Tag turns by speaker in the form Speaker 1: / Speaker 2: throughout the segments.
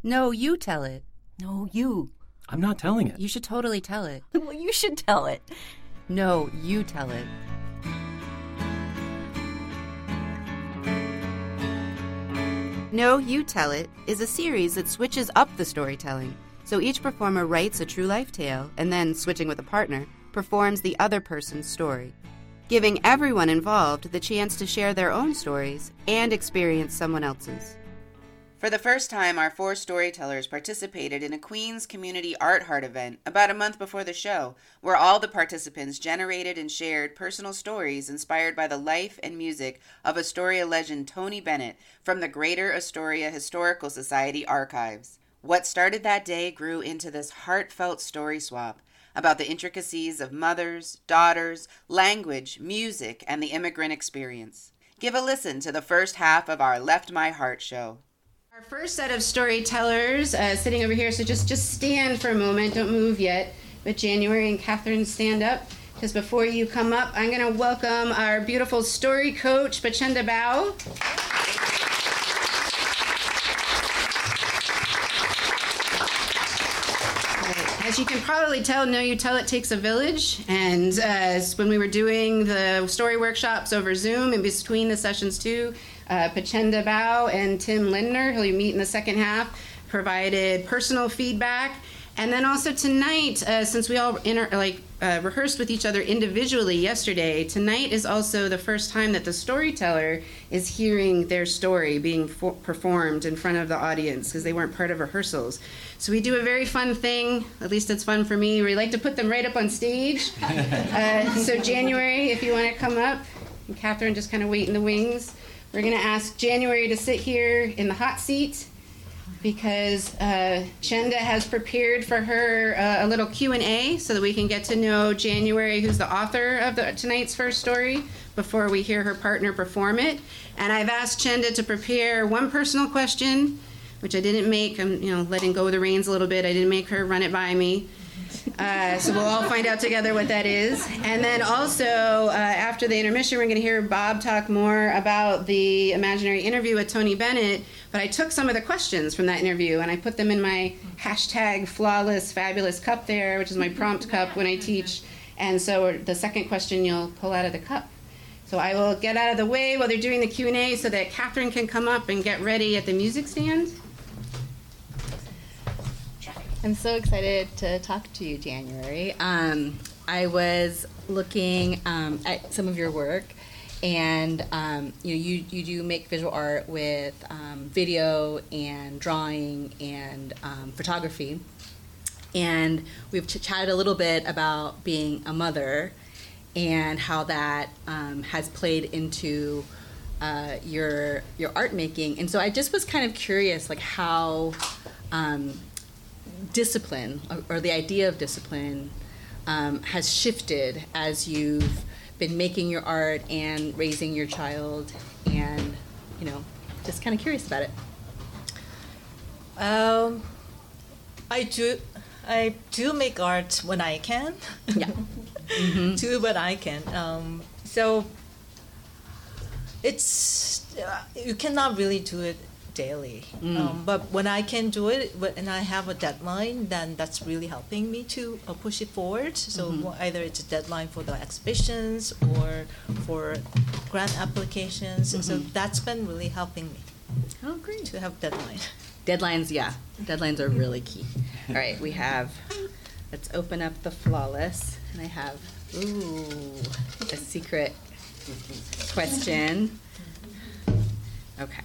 Speaker 1: No, you tell it.
Speaker 2: No, you.
Speaker 3: I'm not telling it.
Speaker 1: You should totally tell it.
Speaker 2: Well, you should tell it.
Speaker 1: No, you tell it. No, You Tell It is a series that switches up the storytelling. So each performer writes a true life tale and then, switching with a partner, performs the other person's story, giving everyone involved the chance to share their own stories and experience someone else's. For the first time, our 4 storytellers participated in a Queens Community Art Heart event about a month before the show, where all the participants generated and shared personal stories inspired by the life and music of Astoria legend Tony Bennett from the Greater Astoria Historical Society archives. What started that day grew into this heartfelt story swap about the intricacies of mothers, daughters, language, music, and the immigrant experience. Give a listen to the first half of our Left My Heart show. Our first set of storytellers sitting over here, so just stand for a moment, don't move yet. But January and Catherine, stand up, because before you come up, I'm going to welcome our beautiful story coach, Pachenda Bao. As you can probably tell, No You Tell It takes a village, and when we were doing the story workshops over Zoom, in between the sessions too, Pachenda Bao and Tim Lindner, who you meet in the second half, provided personal feedback. And then also tonight, since we all rehearsed with each other individually yesterday, tonight is also the first time that the storyteller is hearing their story being performed in front of the audience, because they weren't part of rehearsals. So we do a very fun thing, at least it's fun for me, we like to put them right up on stage. So January, if you want to come up, and Catherine just kind of wait in the wings. We're going to ask January to sit here in the hot seat, because Chenda has prepared for her a little Q&A so that we can get to know January, who's the author of tonight's first story, before we hear her partner perform it. And I've asked Chenda to prepare one personal question, which I didn't make. I'm letting go of the reins a little bit. I didn't make her run it by me. So we'll all find out together what that is. And then also, after the intermission, we're going to hear Bob talk more about the imaginary interview with Tony Bennett. But I took some of the questions from that interview, and I put them in my #flawless_fabulous cup there, which is my prompt cup when I teach. And so the second question you'll pull out of the cup. So I will get out of the way while they're doing the Q&A so that Catherine can come up and get ready at the music stand.
Speaker 4: I'm so excited to talk to you, January. I was looking at some of your work, and you do make visual art with video and drawing and photography. And we've chatted a little bit about being a mother and how that has played into your art making. And so I just was kind of curious, like how discipline or the idea of discipline has shifted as you've been making your art and raising your child, and just kind of curious about it.
Speaker 5: I do make art when I can.
Speaker 4: Yeah.
Speaker 5: Mm-hmm. Do what I can. So it's you cannot really do it daily. But when I can do it, and I have a deadline, then that's really helping me to push it forward. So either it's a deadline for the exhibitions or for grant applications. So that's been really helping me.
Speaker 4: Oh, great.
Speaker 5: To have deadline.
Speaker 4: Deadlines, yeah. Deadlines are really key. All right, let's open up the Flawless. And I have, a secret question. Okay.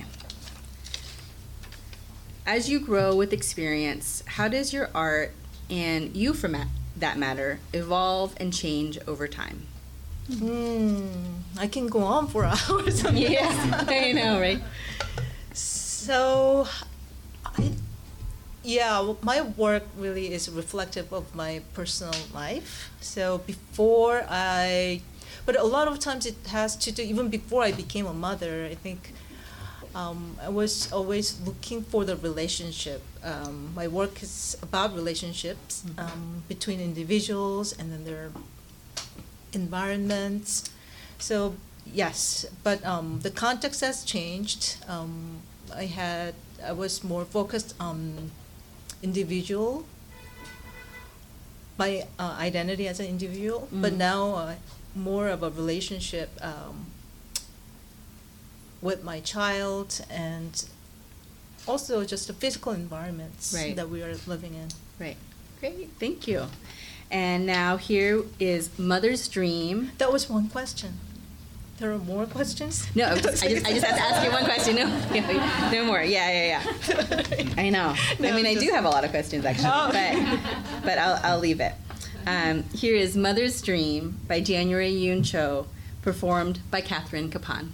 Speaker 4: As you grow with experience, how does your art, and you for that matter, evolve and change over time?
Speaker 5: I can go on for hours.
Speaker 4: Yeah, I know, right?
Speaker 5: So, my work really is reflective of my personal life. So but a lot of times it has to do, even before I became a mother, I think I was always looking for the relationship. My work is about relationships between individuals and then their environments. So yes, but the context has changed. I had I was more focused on individual, my identity as an individual, but now more of a relationship with my child, and also just the physical environments
Speaker 4: Right.
Speaker 5: that we are living in.
Speaker 4: Right. Great. Thank you. And now here is Mother's Dream.
Speaker 5: That was one question. There are more questions?
Speaker 4: No, I just have to ask you one question. No more. Yeah. I know.
Speaker 5: No,
Speaker 4: I mean, I
Speaker 5: just-
Speaker 4: do have a lot of questions actually, but I'll leave it. Here is Mother's Dream by January Yoon Cho, performed by Catherine Kapan.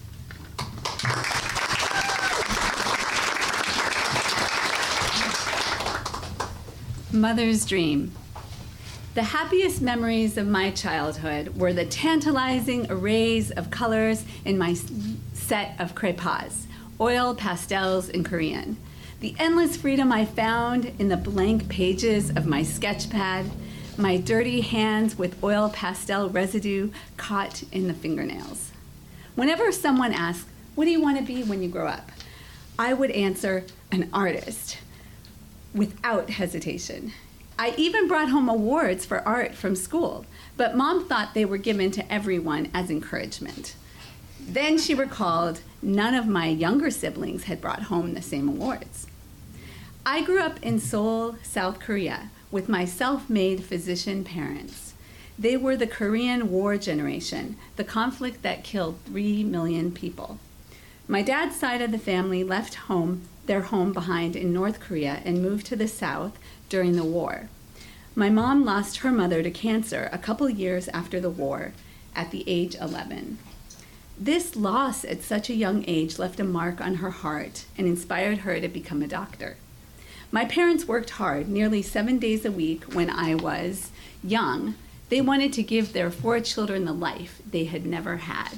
Speaker 3: Mother's Dream. The happiest memories of my childhood were the tantalizing arrays of colors in my set of crepas, oil, pastels, and Korean. The endless freedom I found in the blank pages of my sketch pad, my dirty hands with oil pastel residue caught in the fingernails. Whenever someone asked, "What do you want to be when you grow up?" I would answer, "An artist," without hesitation. I even brought home awards for art from school, but Mom thought they were given to everyone as encouragement. Then she recalled none of my younger siblings had brought home the same awards. I grew up in Seoul, South Korea, with my self-made physician parents. They were the Korean War generation, the conflict that killed 3 million people. My dad's side of the family left their home behind in North Korea and moved to the South during the war. My mom lost her mother to cancer a couple years after the war at the age 11. This loss at such a young age left a mark on her heart and inspired her to become a doctor. My parents worked hard, nearly 7 days a week when I was young. They wanted to give their 4 children the life they had never had.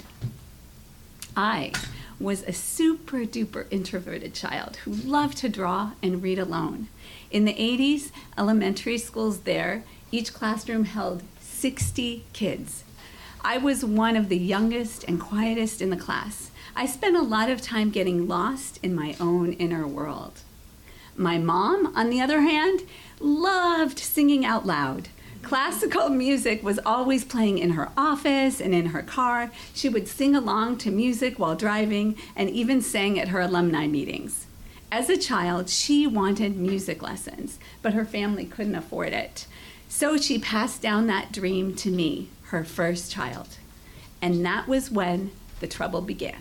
Speaker 3: I was a super duper introverted child who loved to draw and read alone. In the 80s, elementary schools there, each classroom held 60 kids. I was one of the youngest and quietest in the class. I spent a lot of time getting lost in my own inner world. My mom, on the other hand, loved singing out loud. Classical music was always playing in her office and in her car. She would sing along to music while driving and even sang at her alumni meetings. As a child, she wanted music lessons, but her family couldn't afford it. So she passed down that dream to me, her first child. And that was when the trouble began.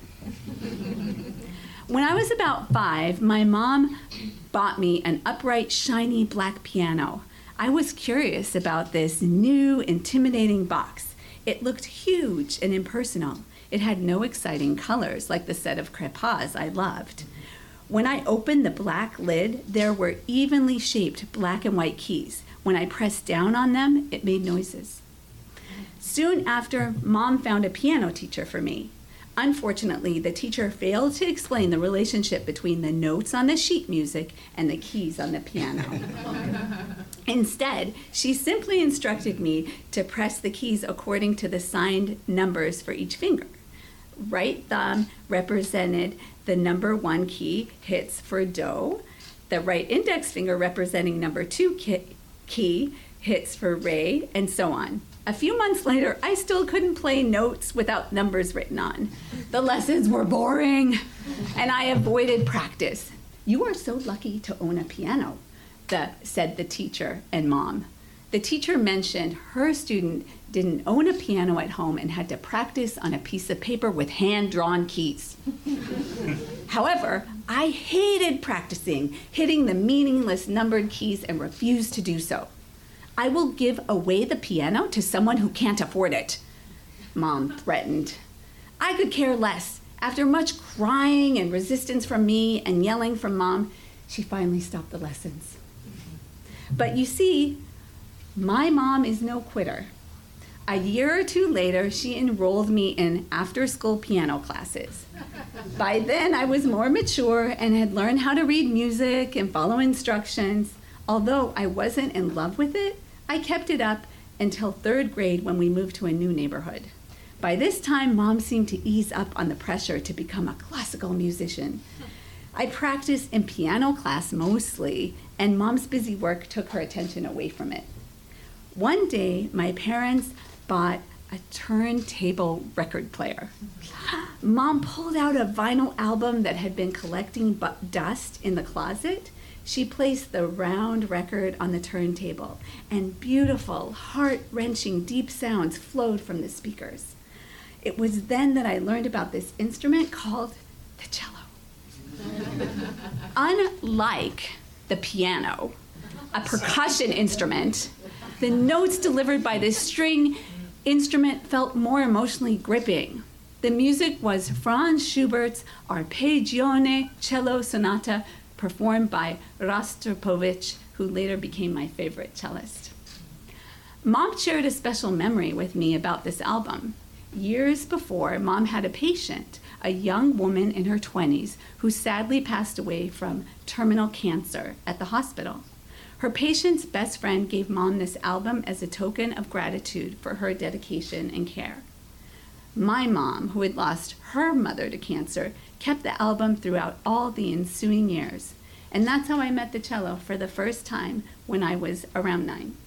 Speaker 3: When I was about 5, my mom bought me an upright, shiny black piano. I was curious about this new, intimidating box. It looked huge and impersonal. It had no exciting colors like the set of crepas I loved. When I opened the black lid, there were evenly shaped black and white keys. When I pressed down on them, it made noises. Soon after, Mom found a piano teacher for me. Unfortunately, the teacher failed to explain the relationship between the notes on the sheet music and the keys on the piano. Instead, she simply instructed me to press the keys according to the signed numbers for each finger. Right thumb represented the number 1 key, hits for do. The right index finger representing number 2 key, hits for re, and so on. A few months later, I still couldn't play notes without numbers written on. The lessons were boring, and I avoided practice. "You are so lucky to own a piano," said the teacher and Mom. The teacher mentioned her student didn't own a piano at home and had to practice on a piece of paper with hand-drawn keys. However, I hated practicing, hitting the meaningless numbered keys, and refused to do so. "I will give away the piano to someone who can't afford it," Mom threatened. I could care less. After much crying and resistance from me and yelling from Mom, she finally stopped the lessons. But you see, my mom is no quitter. A year or 2 later, she enrolled me in after-school piano classes. By then, I was more mature and had learned how to read music and follow instructions. Although I wasn't in love with it, I kept it up until 3rd grade when we moved to a new neighborhood. By this time, Mom seemed to ease up on the pressure to become a classical musician. I practiced in piano class mostly, and Mom's busy work took her attention away from it. One day, my parents bought a turntable record player. Mom pulled out a vinyl album that had been collecting dust in the closet. She placed the round record on the turntable, and beautiful, heart-wrenching, deep sounds flowed from the speakers. It was then that I learned about this instrument called the cello. Unlike the piano, a percussion instrument, the notes delivered by this string instrument felt more emotionally gripping. The music was Franz Schubert's Arpeggione Cello Sonata, performed by Rostropovich, who later became my favorite cellist. Mom shared a special memory with me about this album. Years before, Mom had a patient, a young woman in her 20s, who sadly passed away from terminal cancer at the hospital. Her patient's best friend gave Mom this album as a token of gratitude for her dedication and care. My mom, who had lost her mother to cancer, kept the album throughout all the ensuing years. And that's how I met the cello for the first time when I was around 9.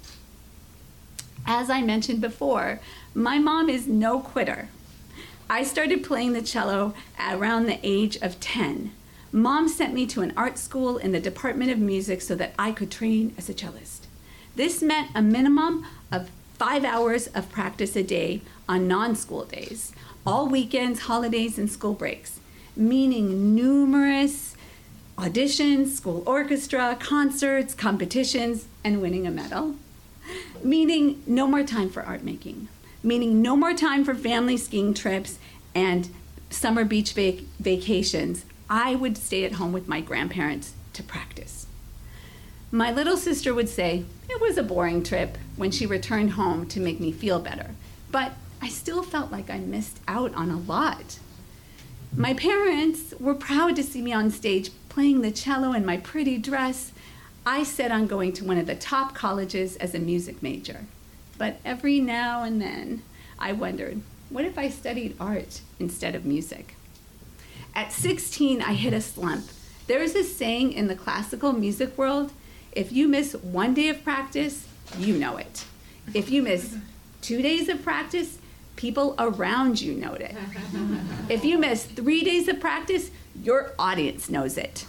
Speaker 3: As I mentioned before, my mom is no quitter. I started playing the cello at around the age of 10. Mom sent me to an art school in the Department of Music so that I could train as a cellist. This meant a minimum of 5 hours of practice a day on non-school days, all weekends, holidays, and school breaks, meaning numerous auditions, school orchestra, concerts, competitions, and winning a medal. Meaning no more time for art making, meaning no more time for family skiing trips and summer beach vacations. I would stay at home with my grandparents to practice. My little sister would say it was a boring trip when she returned home to make me feel better, but I still felt like I missed out on a lot. My parents were proud to see me on stage playing the cello in my pretty dress. I set on going to one of the top colleges as a music major. But every now and then, I wondered, what if I studied art instead of music? At 16, I hit a slump. There is a saying in the classical music world, if you miss 1 day of practice, you know it. If you miss 2 days of practice, people around you know it. If you miss 3 days of practice, your audience knows it.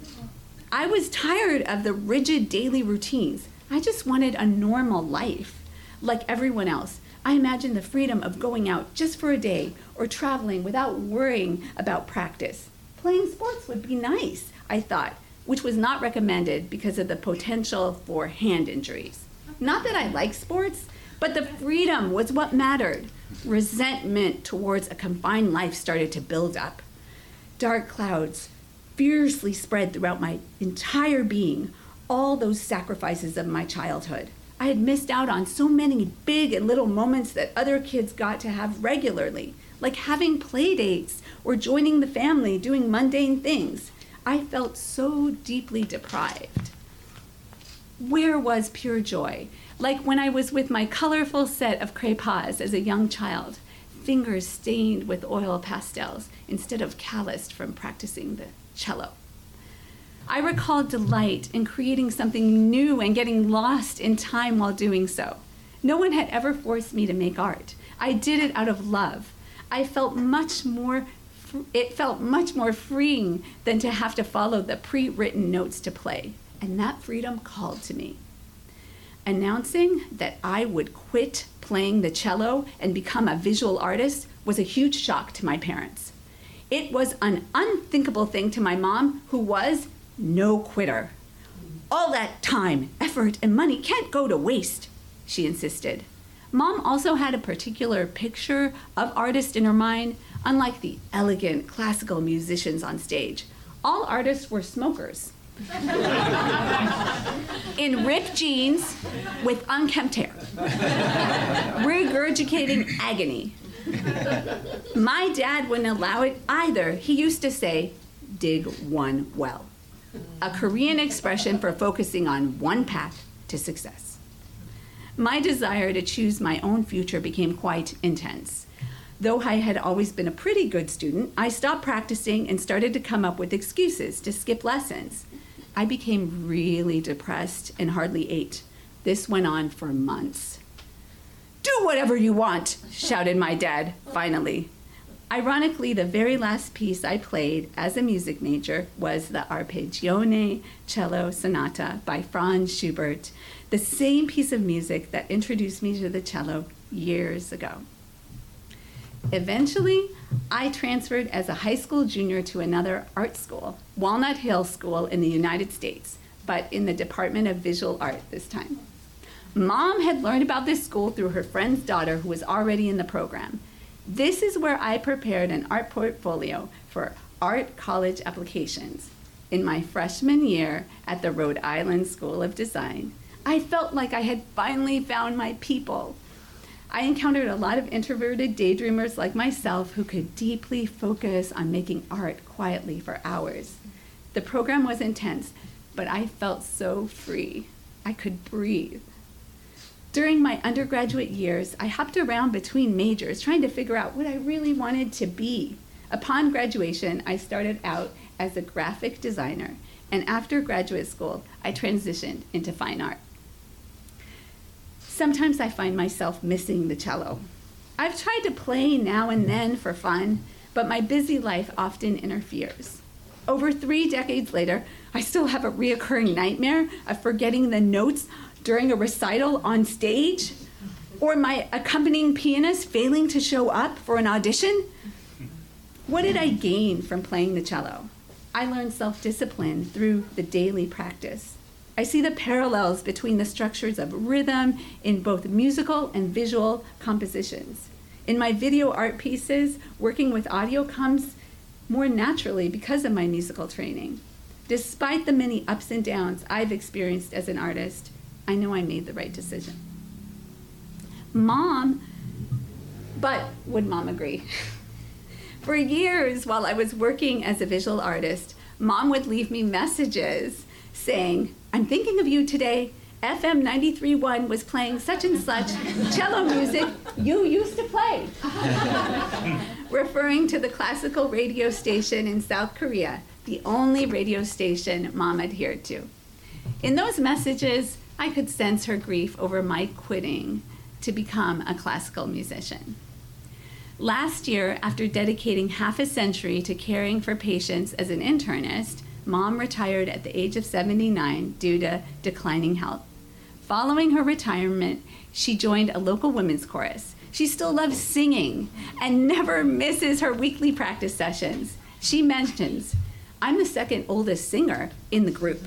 Speaker 3: I was tired of the rigid daily routines. I just wanted a normal life. Like everyone else, I imagined the freedom of going out just for a day or traveling without worrying about practice. Playing sports would be nice, I thought, which was not recommended because of the potential for hand injuries. Not that I like sports, but the freedom was what mattered. Resentment towards a confined life started to build up. Dark clouds fiercely spread throughout my entire being, all those sacrifices of my childhood. I had missed out on so many big and little moments that other kids got to have regularly, like having play dates or joining the family doing mundane things. I felt so deeply deprived. Where was pure joy? Like when I was with my colorful set of crayons as a young child, fingers stained with oil pastels instead of calloused from practicing the cello. I recall delight in creating something new and getting lost in time while doing so. No one had ever forced me to make art. I did it out of love. It felt much more freeing than to have to follow the pre-written notes to play. And that freedom called to me. Announcing that I would quit playing the cello and become a visual artist was a huge shock to my parents. It was an unthinkable thing to my mom, who was no quitter. All that time, effort, and money can't go to waste, she insisted. Mom also had a particular picture of artists in her mind, unlike the elegant classical musicians on stage. All artists were smokers. In ripped jeans with unkempt hair, regurgitating agony. My dad wouldn't allow it either. He used to say, dig one well, a Korean expression for focusing on one path to success. My desire to choose my own future became quite intense. Though I had always been a pretty good student, I stopped practicing and started to come up with excuses to skip lessons. I became really depressed and hardly ate. This went on for months. "Do whatever you want," shouted my dad, finally. Ironically, the very last piece I played as a music major was the Arpeggione Cello Sonata by Franz Schubert, the same piece of music that introduced me to the cello years ago. Eventually, I transferred as a high school junior to another art school, Walnut Hill School in the United States, but in the Department of Visual Art this time. Mom had learned about this school through her friend's daughter who was already in the program. This is where I prepared an art portfolio for art college applications. In my freshman year at the Rhode Island School of Design, I felt like I had finally found my people. I encountered a lot of introverted daydreamers like myself who could deeply focus on making art quietly for hours. The program was intense, but I felt so free. I could breathe. During my undergraduate years, I hopped around between majors trying to figure out what I really wanted to be. Upon graduation, I started out as a graphic designer, and after graduate school, I transitioned into fine art. Sometimes I find myself missing the cello. I've tried to play now and then for fun, but my busy life often interferes. Over 3 decades later, I still have a reoccurring nightmare of forgetting the notes during a recital on stage, or my accompanying pianist failing to show up for an audition. What did I gain from playing the cello? I learned self-discipline through the daily practice. I see the parallels between the structures of rhythm in both musical and visual compositions. In my video art pieces, working with audio comes more naturally because of my musical training. Despite the many ups and downs I've experienced as an artist, I know I made the right decision. But would Mom agree? For years, while I was working as a visual artist, Mom would leave me messages saying, "I'm thinking of you today. FM 93.1 was playing such and such cello music you used to play," referring to the classical radio station in South Korea, the only radio station Mom adhered to. In those messages, I could sense her grief over my quitting to become a classical musician. Last year, after dedicating half a century to caring for patients as an internist, Mom retired at the age of 79 due to declining health. Following her retirement, she joined a local women's chorus. She still loves singing and never misses her weekly practice sessions. She mentions, "I'm the second oldest singer in the group."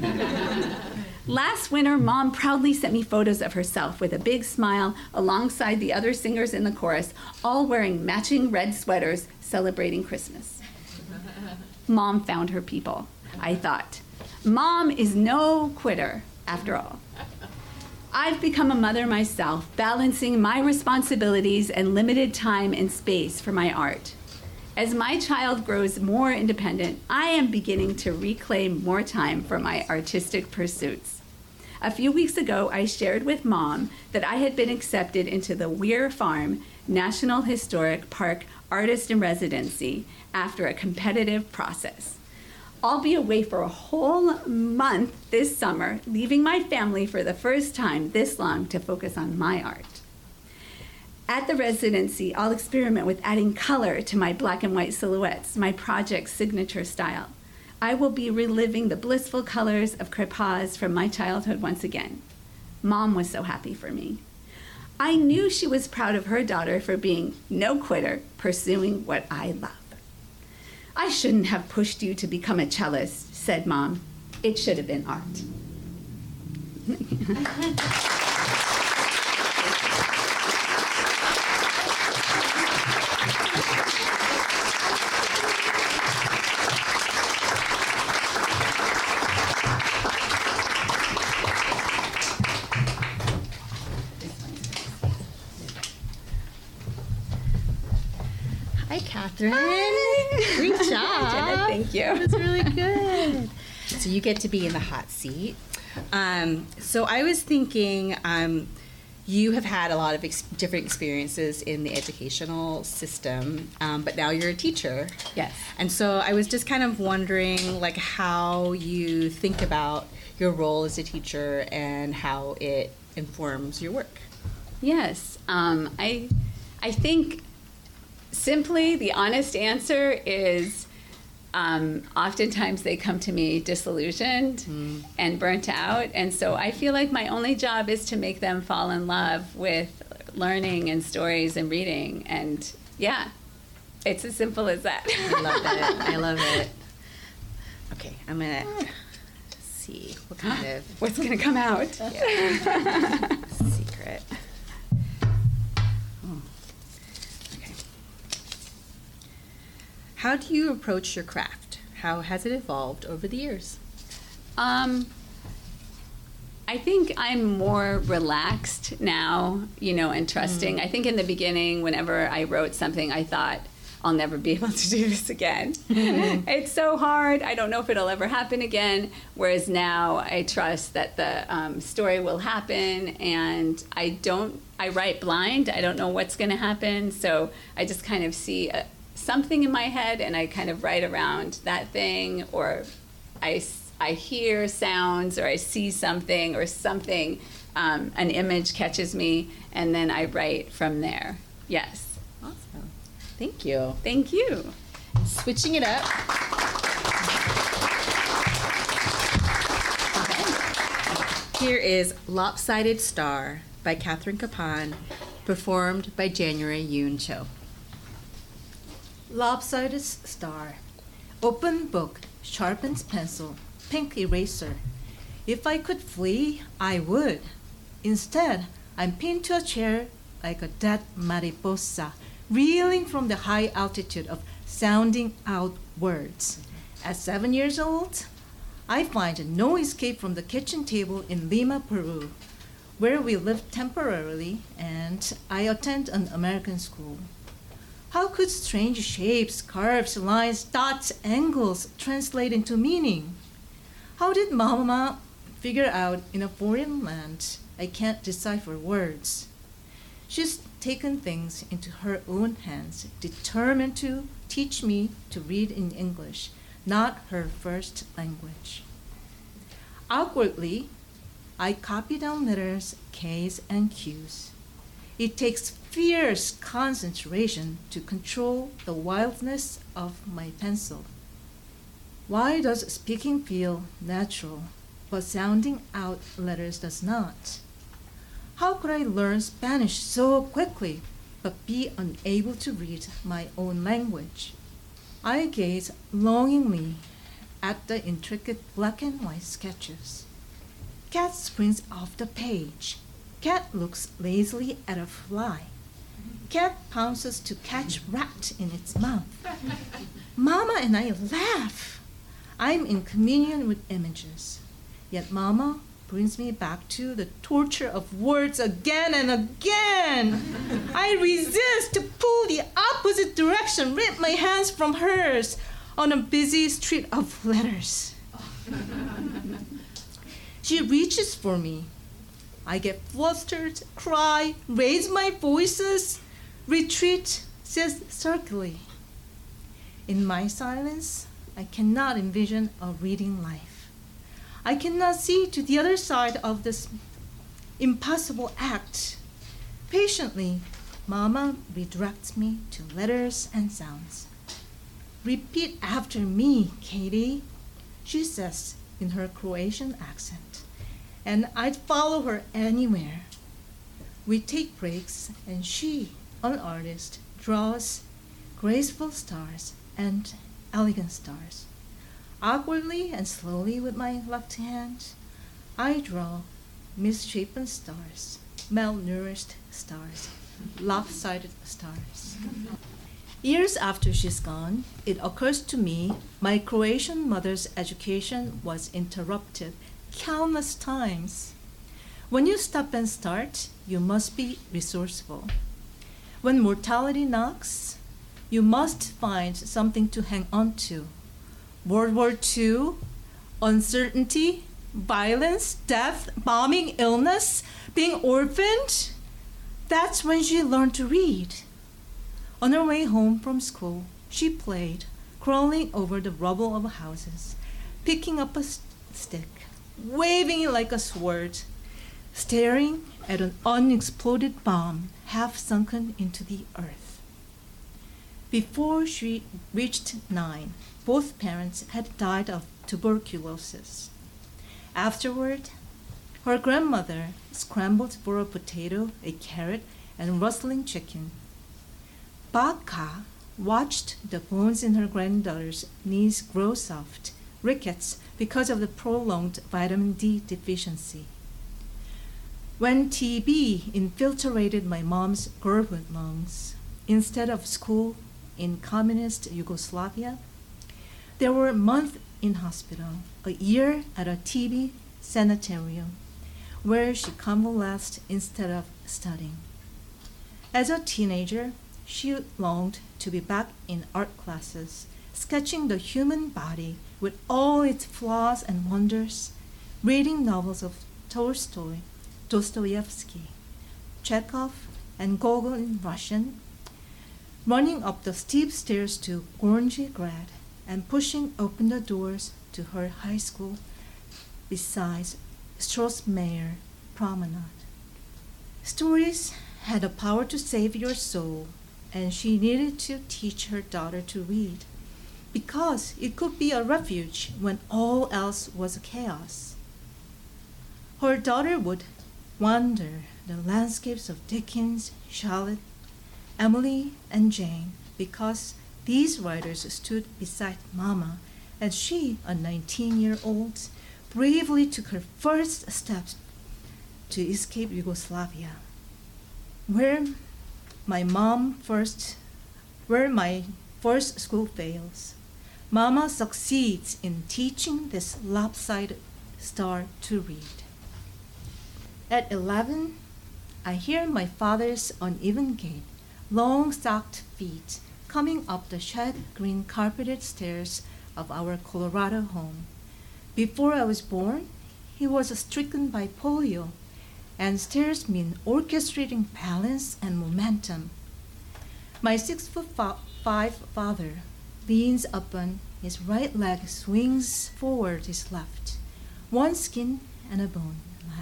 Speaker 3: Last winter, Mom proudly sent me photos of herself with a big smile alongside the other singers in the chorus, all wearing matching red sweaters celebrating Christmas. Mom found her people, I thought. Mom is no quitter, after all. I've become a mother myself, balancing my responsibilities and limited time and space for my art. As my child grows more independent, I am beginning to reclaim more time for my artistic pursuits. A few weeks ago, I shared with Mom that I had been accepted into the Weir Farm National Historic Park Artist in Residency after a competitive process. I'll be away for a whole month this summer, leaving my family for the first time this long to focus on my art. At the residency, I'll experiment with adding color to my black and white silhouettes, my project's signature style. I will be reliving the blissful colors of crepage from my childhood once again. Mom was so happy for me. I knew she was proud of her daughter for being no quitter, pursuing what I love. "I shouldn't have pushed you to become a cellist," said Mom. "It should have been art."
Speaker 4: Hi, Catherine. Great job.
Speaker 3: Jenna, thank you.
Speaker 4: That was really good. So you get to be in the hot seat. So I was thinking, you have had a lot of different experiences in the educational system, but now you're a teacher.
Speaker 3: Yes.
Speaker 4: And so I was just kind of wondering, like, how you think about your role as a teacher and how it informs your work.
Speaker 3: Yes. I think simply the honest answer is oftentimes they come to me disillusioned and burnt out. And so I feel like my only job is to make them fall in love with learning and stories and reading. And yeah, it's as simple as that.
Speaker 4: I love it. I love it. Okay, I'm going to see what kind of
Speaker 3: What's going to come out?
Speaker 4: secret. Okay. How do you approach your craft? How has it evolved over the years?
Speaker 3: I think I'm more relaxed now, and trusting. I think in the beginning, whenever I wrote something, I thought, I'll never be able to do this again. It's so hard. I don't know if it'll ever happen again. Whereas now I trust that the story will happen, and I write blind. I don't know what's going to happen. So I just kind of see something in my head, and I kind of write around that thing, or I hear sounds, or I see something, or something, an image catches me, and then I write from there. Yes.
Speaker 4: Awesome. Thank you.
Speaker 3: Thank you.
Speaker 4: Switching it up. Here is Lopsided Star by Catherine Kapan, performed by January Yoon Cho.
Speaker 5: Lopsided star. Open book, sharpened pencil, pink eraser. If I could flee, I would. Instead, I'm pinned to a chair like a dead mariposa, reeling from the high altitude of sounding out words. At 7 years old, I find no escape from the kitchen table in Lima, Peru, where we lived temporarily, and I attend an American school. How could strange shapes, curves, lines, dots, angles translate into meaning? How did Mama figure out in a foreign land I can't decipher words? She's taken things into her own hands, determined to teach me to read in English, not her first language. Awkwardly, I copy down letters, K's and Q's. It takes fierce concentration to control the wildness of my pencil. Why does speaking feel natural, but sounding out letters does not? How could I learn Spanish so quickly, but be unable to read my own language? I gaze longingly at the intricate black and white sketches. Cat springs off the page. Cat looks lazily at a fly. Cat pounces to catch rat in its mouth. Mama and I laugh. I'm in communion with images. Yet Mama brings me back to the torture of words again and again. I resist to pull the opposite direction, rip my hands from hers on a busy street of letters. She reaches for me. I get flustered, cry, raise my voices, retreat, says sulkily. In my silence, I cannot envision a reading life. I cannot see to the other side of this impossible act. Patiently, Mama redirects me to letters and sounds. Repeat after me, Katie, she says in her Croatian accent, and I'd follow her anywhere. We take breaks, and she, an artist, draws graceful stars and elegant stars. Awkwardly and slowly with my left hand, I draw misshapen stars, malnourished stars, lopsided stars. Years after she's gone, it occurs to me my Croatian mother's education was interrupted countless times. When you stop and start, you must be resourceful. When mortality knocks, you must find something to hang on to. World War II, uncertainty, violence, death, bombing, illness, being orphaned, That's when she learned to read. On her way home from school, she played, crawling over the rubble of houses, picking up a stick, waving it like a sword, staring at an unexploded bomb half sunken into the earth. Before she reached 9, both parents had died of tuberculosis. Afterward, her grandmother scrambled for a potato, a carrot, and rustling chicken. Baka watched the bones in her granddaughter's knees grow soft, rickets because of the prolonged vitamin D deficiency. When TB infiltrated my mom's girlhood lungs, instead of school in communist Yugoslavia, there were months in hospital, a year at a TB sanitarium, where she convalesced instead of studying. As a teenager, she longed to be back in art classes, sketching the human body with all its flaws and wonders, reading novels of Tolstoy, Dostoevsky, Chekhov, and Gogol in Russian, running up the steep stairs to Gornji Grad, and pushing open the doors to her high school beside Strossmayer Promenade. Stories had the power to save your soul, and she needed to teach her daughter to read, because it could be a refuge when all else was chaos. Her daughter would wander the landscapes of Dickens, Charlotte, Emily, and Jane, because these writers stood beside Mama as she, a 19-year-old, bravely took her first steps to escape Yugoslavia, where my first school fails. Mama succeeds in teaching this lopsided star to read. At 11, I hear my father's uneven gait, long-socked feet coming up the shed green carpeted stairs of our Colorado home. Before I was born, he was stricken by polio, and stairs mean orchestrating balance and momentum. My 6'5" father leans upon his right leg, swings forward his left, one skin and a bone leg.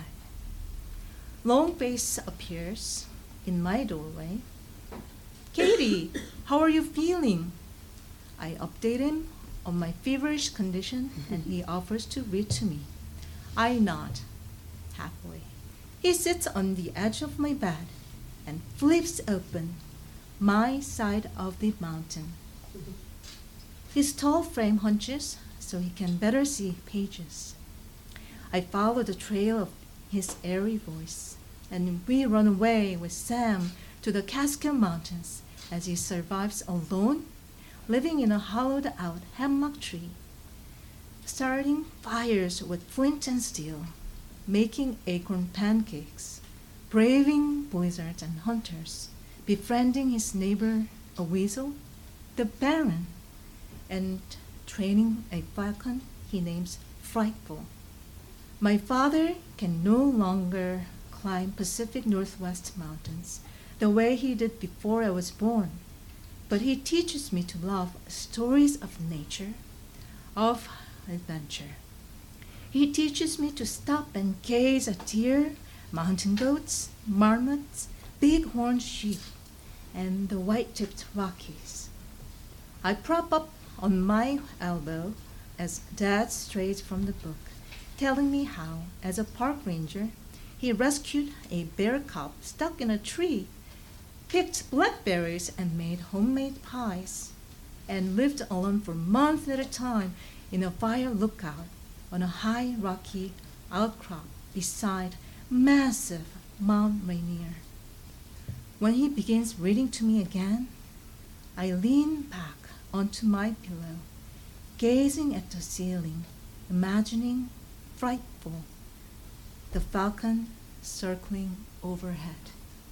Speaker 5: Long face appears in my doorway. Katie, how are you feeling? I update him on my feverish condition, and he offers to read to me. I nod happily. He sits on the edge of my bed and flips open my side of the mountain. His tall frame hunches so he can better see pages. I follow the trail of his airy voice, and we run away with Sam to the Catskill Mountains as he survives alone, living in a hollowed-out hemlock tree, starting fires with flint and steel, making acorn pancakes, braving blizzards and hunters, befriending his neighbor, a weasel, the Baron, and training a falcon he names Frightful. My father can no longer climb Pacific Northwest mountains the way he did before I was born, but he teaches me to love stories of nature, of adventure. He teaches me to stop and gaze at deer, mountain goats, marmots, bighorn sheep, and the white-tipped Rockies. I prop up on my elbow as Dad strays from the book, telling me how, as a park ranger, he rescued a bear cub stuck in a tree, picked blackberries and made homemade pies, and lived alone for months at a time in a fire lookout on a high rocky outcrop beside massive Mount Rainier. When he begins reading to me again, I lean back onto my pillow, gazing at the ceiling, imagining Frightful, the falcon circling overhead.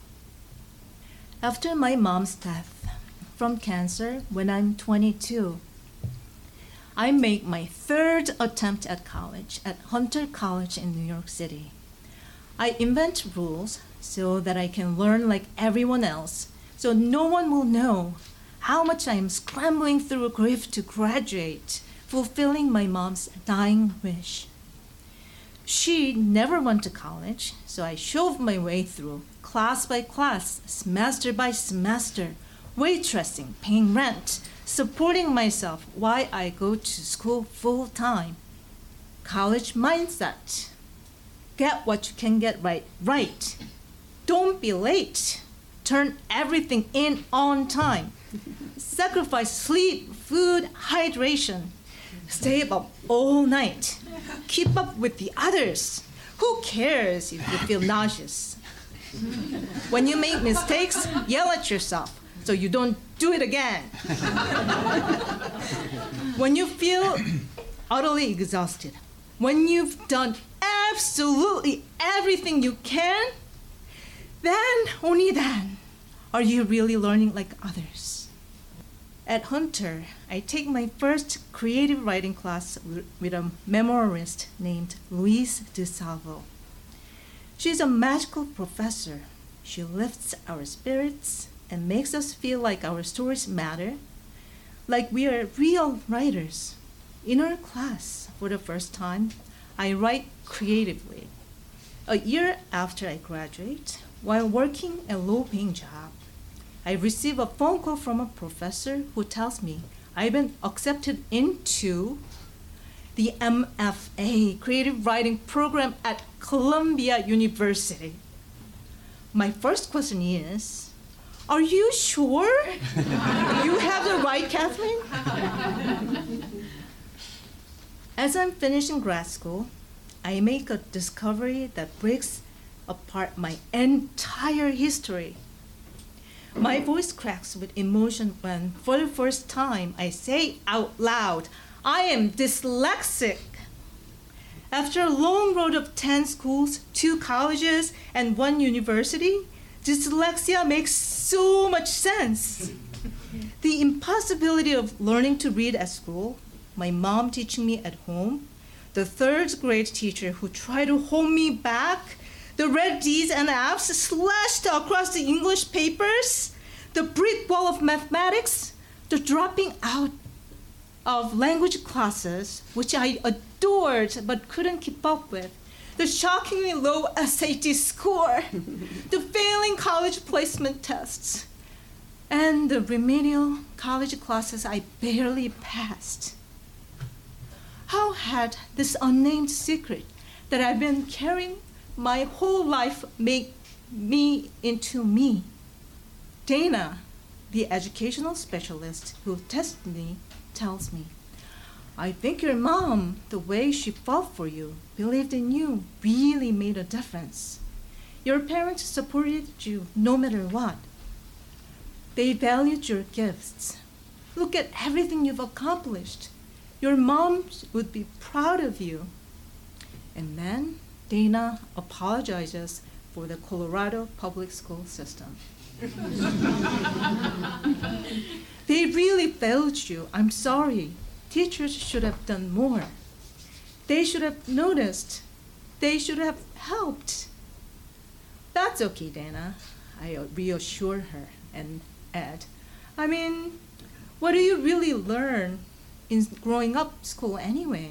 Speaker 5: After my mom's death from cancer when I'm 22, I make my third attempt at college at Hunter College in New York City. I invent rules so that I can learn like everyone else, so no one will know how much I am scrambling through grief to graduate, fulfilling my mom's dying wish. She never went to college, so I shoved my way through class by class, semester by semester, waitressing, paying rent, supporting myself while I go to school full time. College mindset. Get what you can get right. Don't be late. Turn everything in on time. Sacrifice sleep, food, hydration. Stay up all night. Keep up with the others. Who cares if you feel nauseous? When you make mistakes, yell at yourself so you don't do it again. When you feel utterly exhausted, when you've done absolutely everything you can, then, only then, are you really learning like others. At Hunter, I take my first creative writing class with a memoirist named Louise DeSalvo. She's a magical professor. She lifts our spirits and makes us feel like our stories matter, like we are real writers. In our class, for the first time, I write creatively. A year after I graduate, while working a low-paying job, I receive a phone call from a professor who tells me I've been accepted into the MFA Creative Writing Program at Columbia University. My first question is, are you sure you have the right, Kathleen? As I'm finishing grad school, I make a discovery that breaks apart my entire history. My voice cracks with emotion when, for the first time, I say out loud, I am dyslexic. After a long road of 10 schools, 2 colleges, and 1 university, dyslexia makes so much sense. The impossibility of learning to read at school, my mom teaching me at home, the 3rd grade teacher who tried to hold me back, the red D's and F's slashed across the English papers, the brick wall of mathematics, the dropping out of language classes, which I adored but couldn't keep up with, the shockingly low SAT score, the failing college placement tests, and the remedial college classes I barely passed. How had this unnamed secret that I've been carrying my whole life make me into me? Dana, the educational specialist who tested me, tells me, I think your mom, the way she fought for you, believed in you, really made a difference. Your parents supported you no matter what. They valued your gifts. Look at everything you've accomplished. Your mom would be proud of you. And then Dana apologizes for the Colorado public school system. They really failed you. I'm sorry. Teachers should have done more. They should have noticed. They should have helped. That's okay, Dana, I reassure her and add, I mean, what do you really learn in growing up school anyway?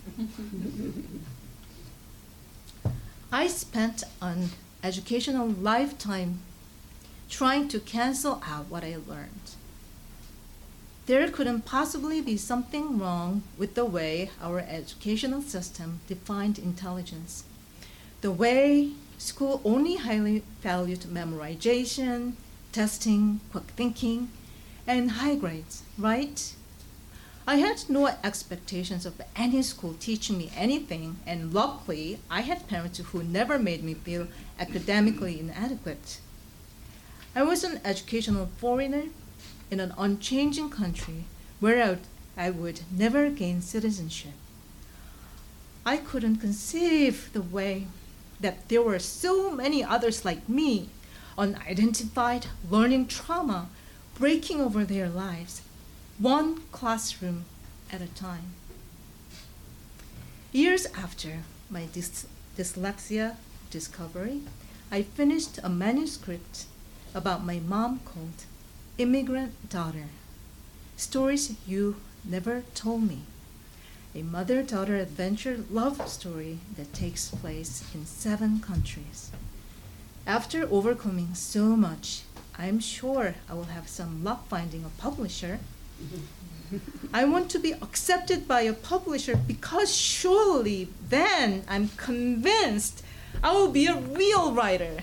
Speaker 5: I spent an educational lifetime trying to cancel out what I learned. There couldn't possibly be something wrong with the way our educational system defined intelligence. The way school only highly valued memorization, testing, quick thinking, and high grades, right? I had no expectations of any school teaching me anything, and luckily, I had parents who never made me feel academically inadequate. I was an educational foreigner in an unchanging country where I would never gain citizenship. I couldn't conceive the way that there were so many others like me, unidentified, learning trauma, breaking over their lives, one classroom at a time. Years after my dyslexia discovery, I finished a manuscript about my mom called Immigrant Daughter, Stories You Never Told Me, a mother-daughter adventure love story that takes place in 7 countries. After overcoming so much, I'm sure I will have some luck finding a publisher. I want to be accepted by a publisher because surely then I'm convinced I will be a real writer.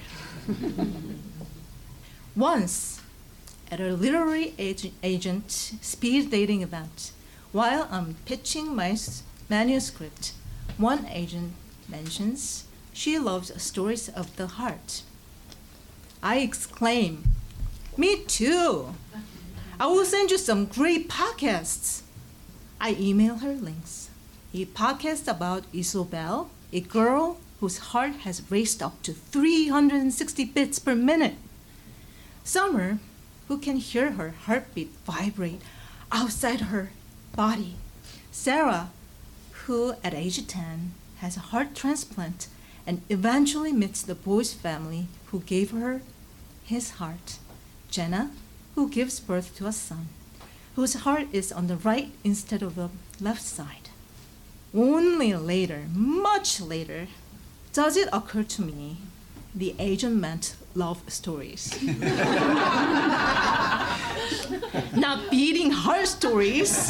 Speaker 5: Once, at a literary agent speed dating event, while I'm pitching my manuscript, one agent mentions she loves stories of the heart. I exclaim, "Me too! I will send you some great podcasts." I email her links. A podcast about Isobel, a girl whose heart has raced up to 360 beats per minute. Summer, who can hear her heartbeat vibrate outside her body. Sarah, who at age 10 has a heart transplant and eventually meets the boy's family who gave her his heart. Jenna, who gives birth to a son, whose heart is on the right instead of the left side. Only later, much later, does it occur to me the agent meant love stories. Not beating heart stories.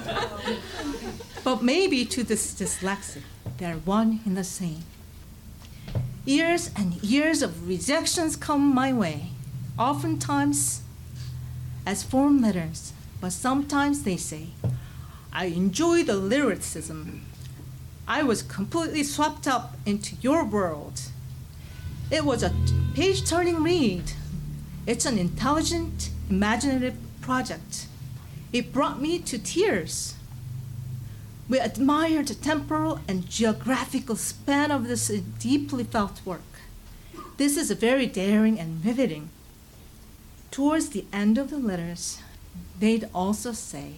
Speaker 5: But maybe to this dyslexic, they're one and the same. Years and years of rejections come my way, oftentimes as form letters, but sometimes they say, "I enjoy the lyricism. I was completely swept up into your world." It was a page-turning read. It's an intelligent, imaginative project. It brought me to tears. We admire the temporal and geographical span of this deeply felt work. This is very daring and riveting. Towards the end of the letters, they'd also say,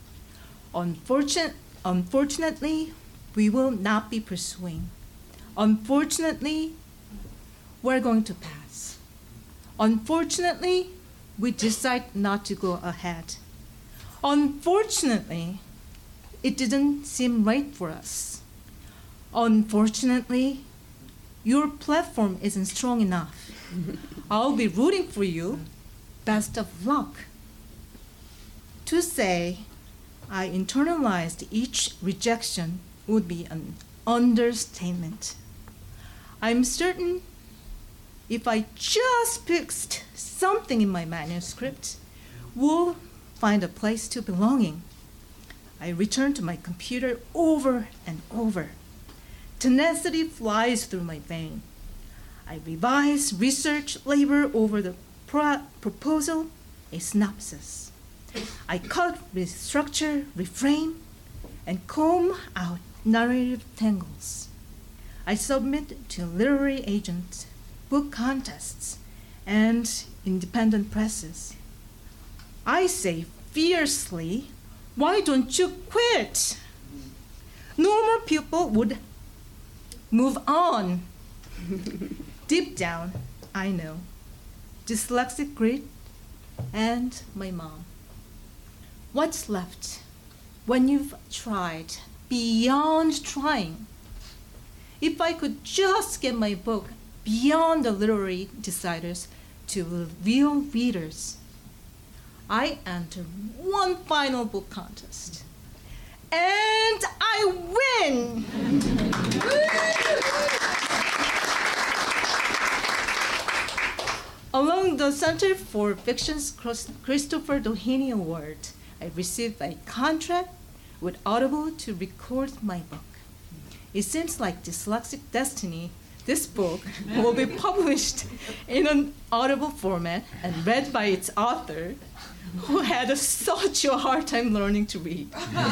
Speaker 5: Unfortunately, we will not be pursuing. Unfortunately, we're going to pass. Unfortunately, we decide not to go ahead. Unfortunately, it didn't seem right for us. Unfortunately, your platform isn't strong enough. I'll be rooting for you. Best of luck. To say I internalized each rejection would be an understatement. I'm certain if I just fixed something in my manuscript, we'll find a place to belonging. I return to my computer over and over. Tenacity flies through my vein. I revise, research, labor over the proposal, a synopsis. I cut, restructure, reframe, and comb out narrative tangles. I submit to literary agents, book contests, and independent presses. I say fiercely, "Why don't you quit?" Normal people would move on. Deep down, I know. Dyslexic grit and my mom. What's left when you've tried beyond trying? If I could just get my book beyond the literary deciders to real readers, I enter one final book contest. And I win! Along the Center for Fiction's Christopher Doheny Award, I received a contract with Audible to record my book. It seems like dyslexic destiny. This book will be published in an Audible format and read by its author, who had such a hard time learning to read.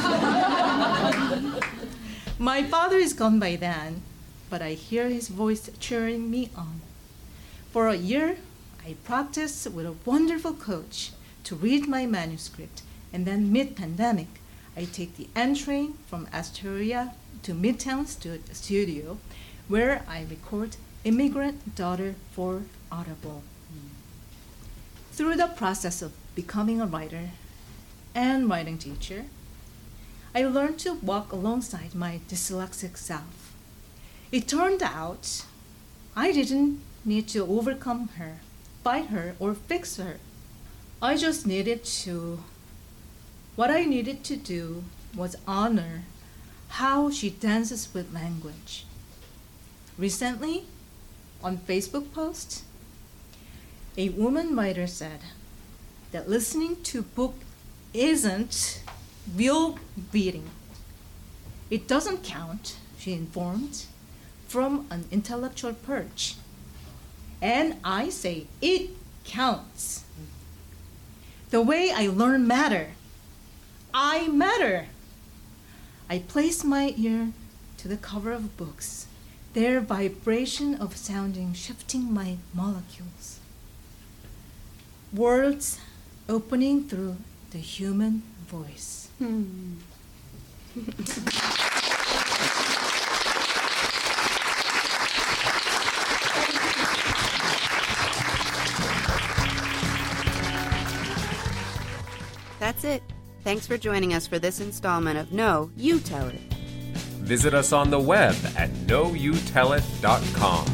Speaker 5: My father is gone by then, but I hear his voice cheering me on. For a year, I practiced with a wonderful coach to read my manuscript, and then mid-pandemic, I take the N train from Astoria to Midtown Studio, where I record Immigrant Daughter for Audible. Through the process of becoming a writer and writing teacher, I learned to walk alongside my dyslexic self. It turned out I didn't need to overcome her, fight her, or fix her. What I needed to do was honor how she dances with language. Recently, on Facebook post, a woman writer said that listening to book isn't real reading. It doesn't count, she informed, from an intellectual perch. And I say it counts. The way I learn matter. I matter. I place my ear to the cover of books, their vibration of sounding shifting my molecules. Words opening through the human voice.
Speaker 1: That's it. Thanks for joining us for this installment of No, You Tell It.
Speaker 6: Visit us on the web at knowyoutellit.com.